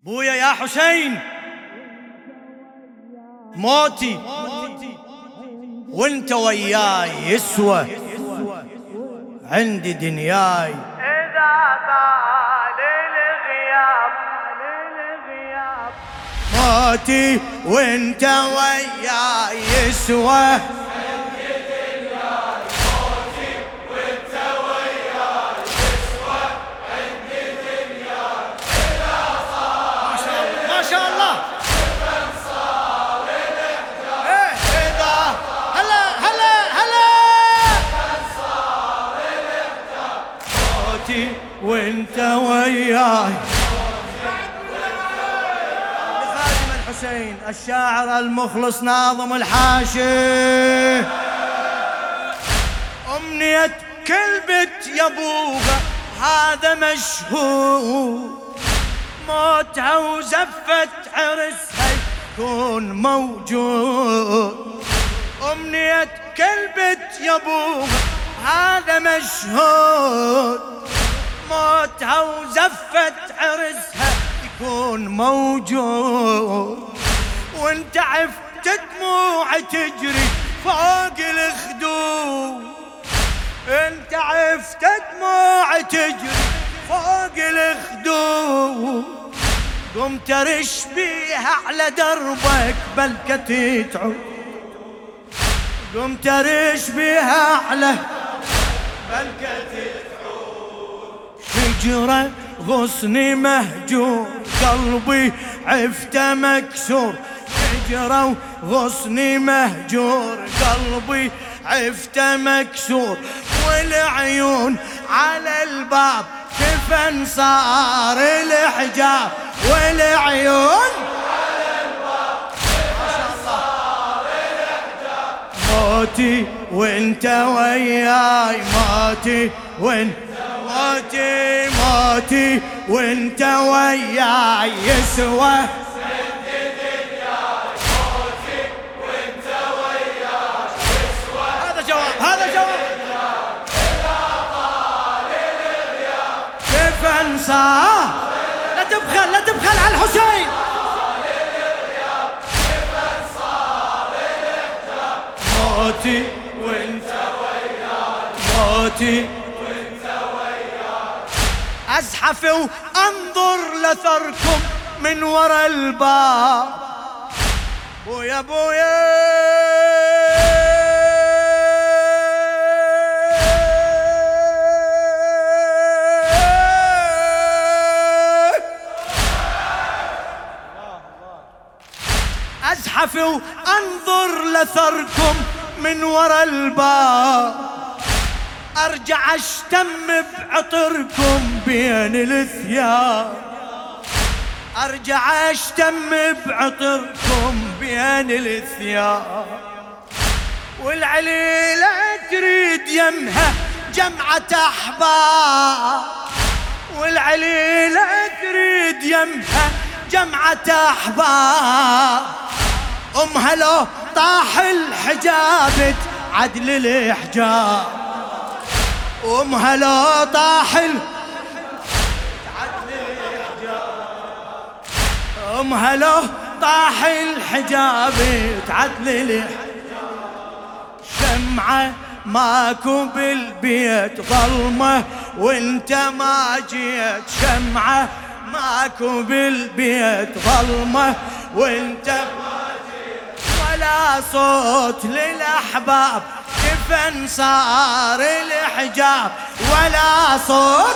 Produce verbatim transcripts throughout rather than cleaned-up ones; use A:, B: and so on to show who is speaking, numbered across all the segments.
A: بويا يا حسين، موتي وانت وياي يسوى عندي دنياي.
B: إذا طال الغياب
A: موتي وانت وياي يسوى وانت وياي. لخادم الحسين الشاعر المخلص ناظم الحاشي، أمنية كل بت يا ابوها هذا مشهور، موتها وزفة عرسها يكون موجود. أمنية كل بت يا ابوها هذا مشهود، موتها وزفة عرسها يكون موجود. وانت عفت دموع تجري فوق الخدود، انت عفت دموع تجري فوق الخدود. قم ترش بيها على دربك بلكة تعود، قم ترش بيها على بلكة هجرة غصني مهجور، قلبي عفته مكسور. هجرة وغصني مهجور، قلبي عفته مكسور. والعيون على الباب كفن صار الحجاب، والعيون على الباب كفن صار الحجاب. موتي وانت وياي، موتي وانت موتي موتي وانت وياي يسوى عندي دنياي. موتي وانت وياي يسوى. هذا جواب، هذا جواب. إذا طال الغياب كيف انسى؟ لا تبخل، لا تبخل على الحسين. طال الغياب كيف انصار الحجاب. موتي وانت وياي، موتي أزحف وأنظر لثركم من وراء الباب. بويا بويا أزحف وأنظر لثركم من وراء الباب. أرجع أشتم بعطركم بين الثياب، أرجع أشتم بعطركم بين الثياب. والعليلة تريد يمها جمعة أحباب، والعليلة تريد يمها جمعة أحباب. أمها لو طاح الحجاب عدل الحجاب، أمها لو طاح أمها لو طاح الحجاب تعدل الحجاب. شمعة ماكو بالبيت ظلمة وانت ما جيت، شمعة ماكو بالبيت ظلمة وانت ما جيت. ولا صوت للأحباب كفن صار الحجاب، ولا صوت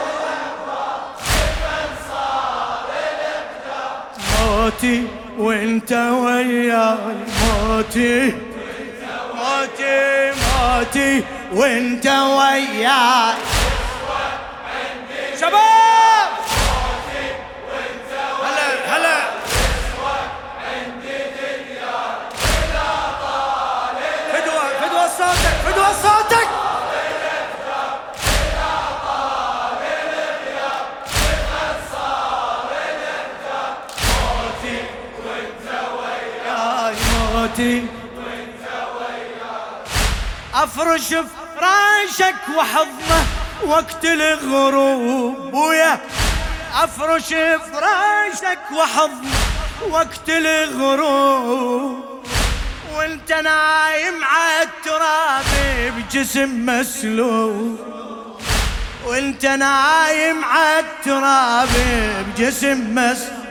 A: كفن صار الحجاب. موتي وانت وياي، موتي موتي موتي وانت وياي. شباب موتي وانت وياي، هلا هلا. صوتك فدوى صوتك. موتي وانت وياي، موتي وانت وياي. افرش فراشك وحضنه وقت الغروب. بويا
B: افرش فراشك وحضن وقت الغروب، وانت نايم عالتراب بجسم مسلوب، وانت نايم عالتراب بجسم مسلوب.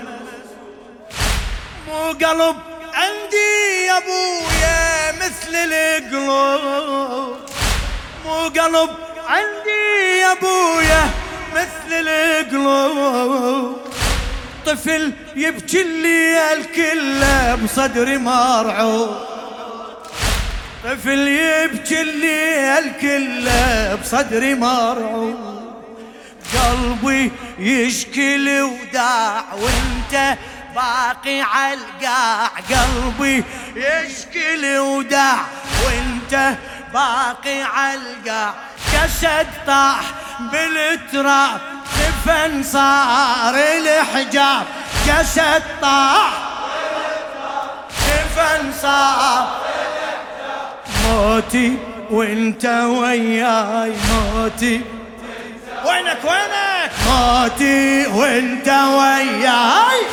B: مو قلب عندي يا ابويا مثل القلوب، مو قلب عندي يا ابويا مثل القلوب. طفل يبكي الليل كله بصدري مرعوب، طفل يبكي الليل كله بصدري مرعوب. قلبي يشكي الوداع وانت باقي عالقاع، قلبي يشكي الوداع وانت باقي عالقاع. جسد طاح بالتراب دفن صار الحجاب، جسد طاح دفن صار موتي وانت وياي، موتي وينك وينك موتي وانت وياي.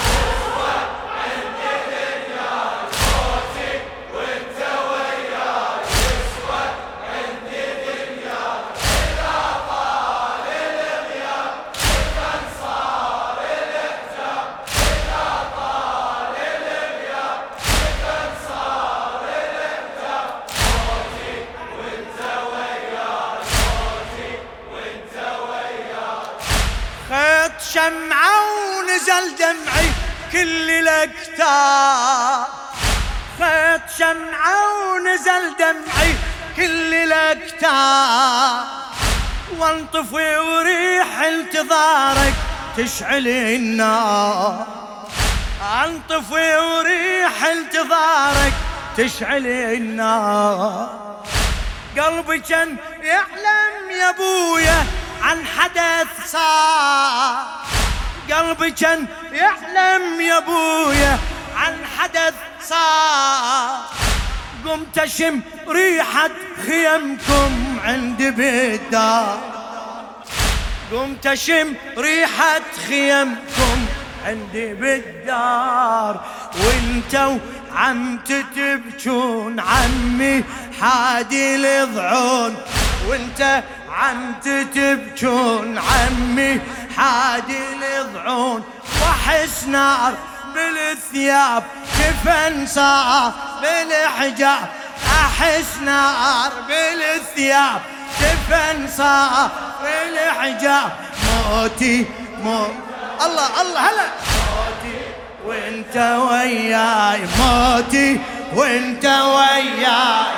B: شمعة ونزل دمعي كل الاكتاب، خيط شمعة ونزل دمعي كل الاكتاب. وانطفي وريح انتظارك تشعل النار، انطفي وريح انتظارك تشعل النار. قلبي كان يعلم يا ابويا عن حدث صار، قلبي كان يعلم يا ابويا عن حدث صار. قمت اشم ريحة خيمكم عندي بالدار، قمت اشم ريحة خيمكم عندي بالدار. وانتو عم تتبجون عمي حادي الضعون، وانت عم تتبجون عمي حادي الضعون. واحس نار بالثياب كفن صار بالحجاب، احس نار بالثياب كفن صار بالحجاب. موتي موت الله الله هلا موتي وانت وياي، موتي وانت وياي.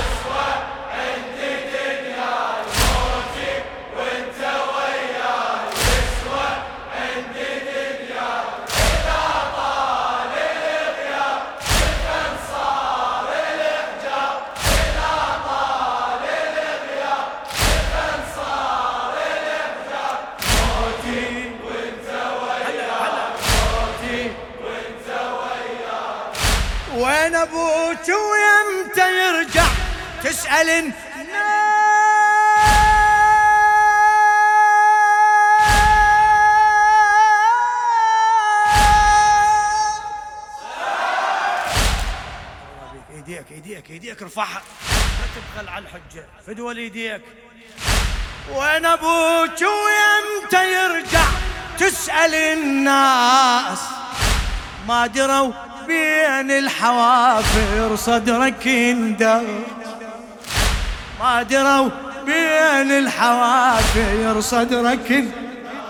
B: وين ابوك ويمتى يرجع تسأل الناس؟ ايديك ايديك ايديك ارفعها لا تبخل على الحجة، فدوى ايديك. وين ابوك ويمتى يرجع تسأل الناس؟ ما دروا بين الحوافر صدرك اندر، ما دروا بين الحوافر صدرك اندر.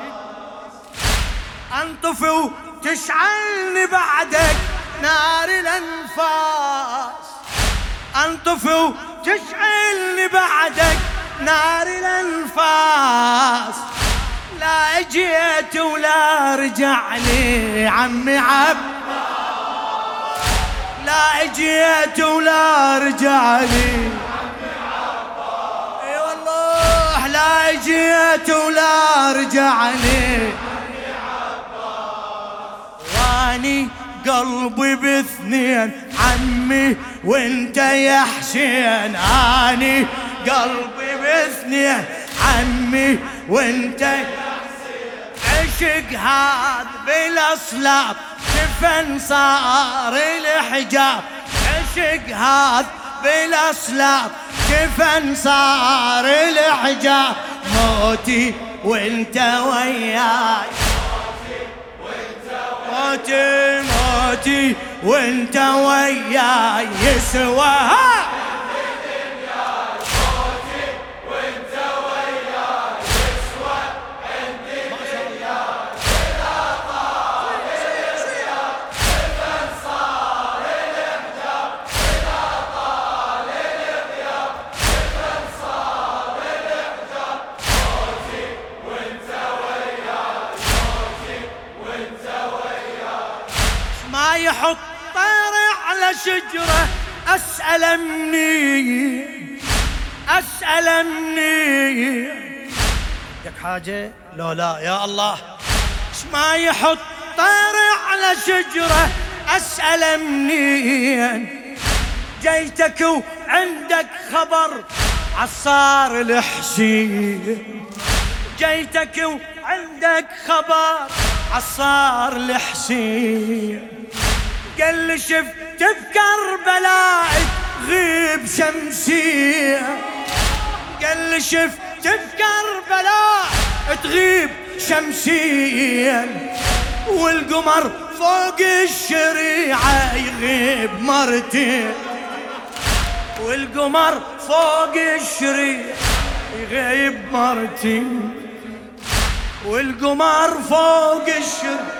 B: انطفي وتشعلني بعدك نار الانفاس، انطفي وتشعلني بعدك نار الانفاس. لا اجيت ولا رجع لي عمي عباس، لا اجيت ولا رجع لي عمي عباس. اي والله لا اجيت ولا رجع لي عمي عباس. واني قلبي باثنين عمي وانت يا حسين، اني قلبي باثنين عمي وانت يا حسين. عشق هذا بالاصلاب كفن صار الحجاب، عشق هذا بالاصلاب كفن صار الحجاب، موتي وانت وياي، موتي موتي وانت وياي يسوى. ما يحط طير على شجرة أسأل مني، أسأل مني لك حاجة لو لا يا الله. ما يحط طير على شجرة أسأل منين، جيتك وعندك خبر عصار الحسين، جيتك وعندك خبر عصار الحسين، قال لي شفت بكربلاء تغيب شمسية، قال لي شفت بكربلاء تغيب شمسية، والقمر فوق الشريعة يغيب مرتين، والقمر فوق الشريعة يغيب مرتين، والقمر فوق الشريعة.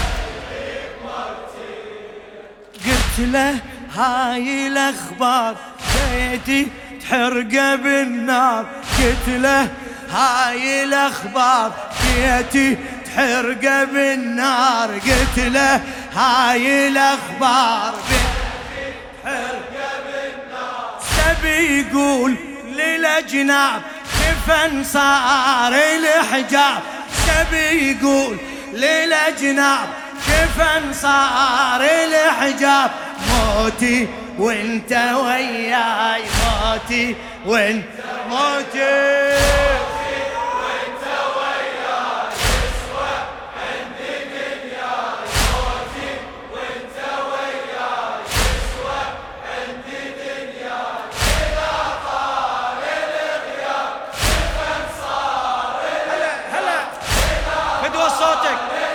B: قلت له هاي الاخبار بيتي تحرقه بالنار، قلت له هاي الاخبار بيتي تحرقه بالنار، قلت له هاي الاخبار بيتي تحرقه بالنار، سبي يقول للاجناب كفن صار الحجاب، سبي يقول للاجناب كفن صار الحجاب، موتي وانت وياي، موتي وانت موتي وانت وياي يسوى عندي دنياي، موتي وانت وياي يسوى عندي دنياي، إذا طال الغياب كفن صار هلا هلا فدوى صوتك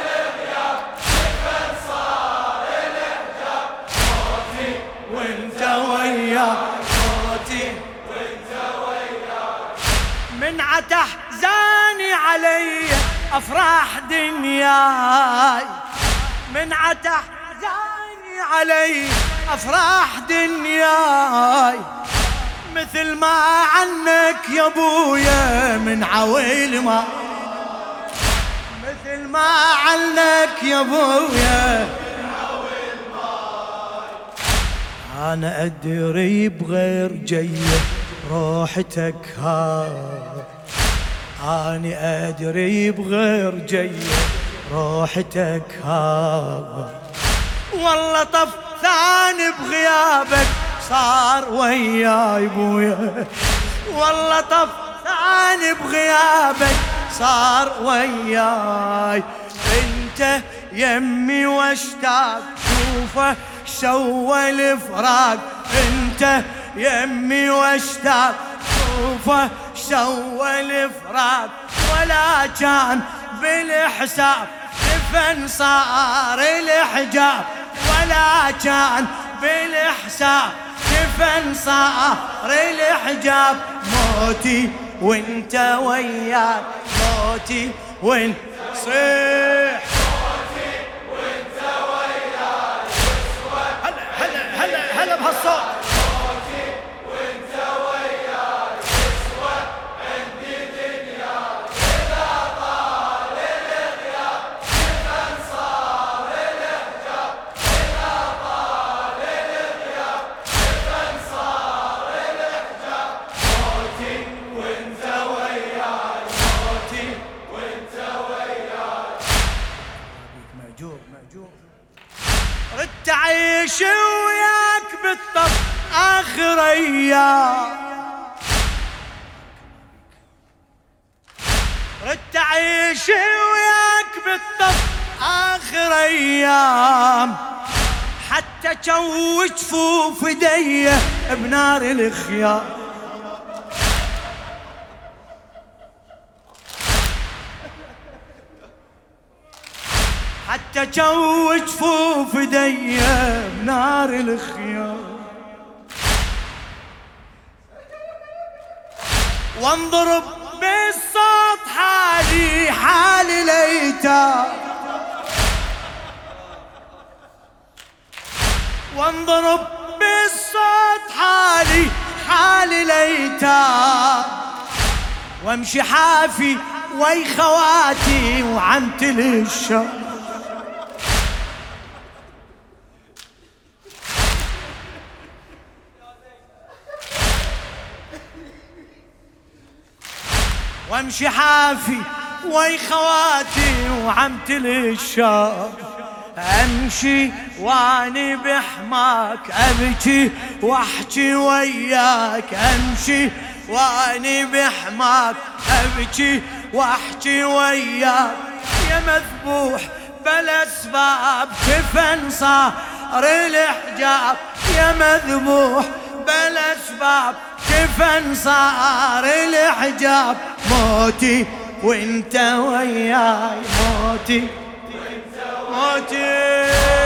B: وانت وياي، موتي وانت وياي، من عتحزاني علي افراح دنياي، من عتحزاني علي افراح دنياي، مثل ما عنك يا ابويا من عويل ما، مثل ما عنك يا ابويا أنا أدري بغير جيه روحتك هاي، أنا أدري بغير جيه روحتك هاي، والله طف ثاني بغيابك صار وياي بويا، والله طف ثاني بغيابك صار وياي، انت يمي واشتاق شوفه سوى الفراق، انت يمي واشتاق شوفه سوى الفراق، ولا كان بالحساب كفن صار الحجاب، ولا كان بالحساب كفن صار الحجاب، موتي وانت وياي، موتي وانت صيح، هلا بهالصوت، موتي وانت وياي يسوى عندي دنياي، إذا طال الغياب كفن صار الحجاب، إذا طال الغياب كفن صار الحجاب، موتي وانت وياي، موتي وانت وياي. مأجور مأجور ردت عيش وياك بالطف آخر أيام، ردت أعيش وياك بالطف آخر أيام، حتى جو جفوف ايديه بنار الخيار. حتى جو جفوف ايديه بنار الخيار، وانضرب بالصوت حالي حال الايتام، وانضرب بالصوت حالي حال الايتام، وامشي حافي وي خواتي وعمتل الشر. وامشي حافي وي خواتي وعمتل الشر، امشي واني بحماك ابكي واحكي وياك، امشي واني بحماك ابكي واحكي وياك، يا مذبوح بلا اسباب كفن صار الحجاب، يا مذبوح بلا اسباب كفن صار الحجاب، موتي وانت وياي، موتي موتي